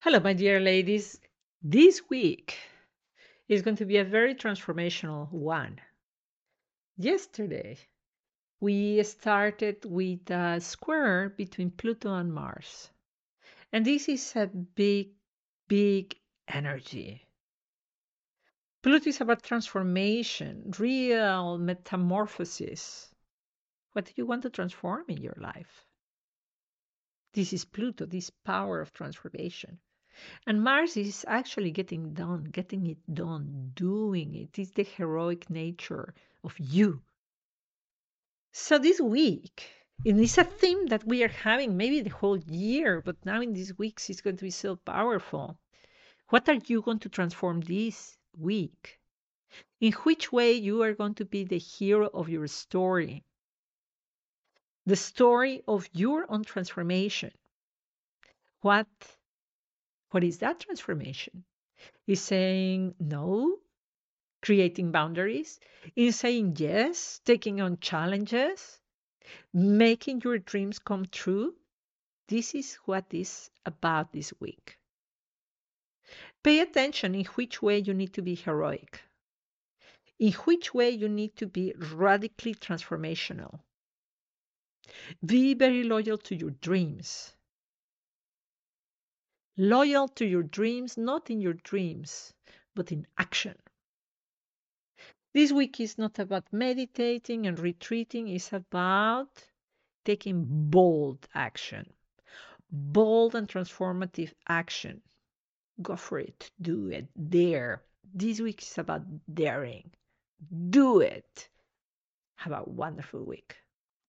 Hello, my dear ladies. This week is going to be a very transformational one. Yesterday, we started with a square between Pluto and Mars. And this is a big, big energy. Pluto is about transformation, real metamorphosis. What do you want to transform in your life? This is Pluto, this power of transformation. And Mars is actually getting it done, doing it. It's the heroic nature of you. So this week, and it's a theme that we are having maybe the whole year, but now in these weeks it's going to be so powerful. What are you going to transform this week? In which way you are going to be the hero of your story? The story of your own transformation. What what is that transformation? Is saying no, creating boundaries, in saying yes, taking on challenges, making your dreams come true. This is what is about this week. Pay attention in which way you need to be heroic, in which way you need to be radically transformational. Be very loyal to your dreams. Loyal to your dreams, not in your dreams, but in action. This week is not about meditating and retreating, it's about taking bold action, bold and transformative action. Go for it, do it, dare. This week is about daring. Do it. Have a wonderful week.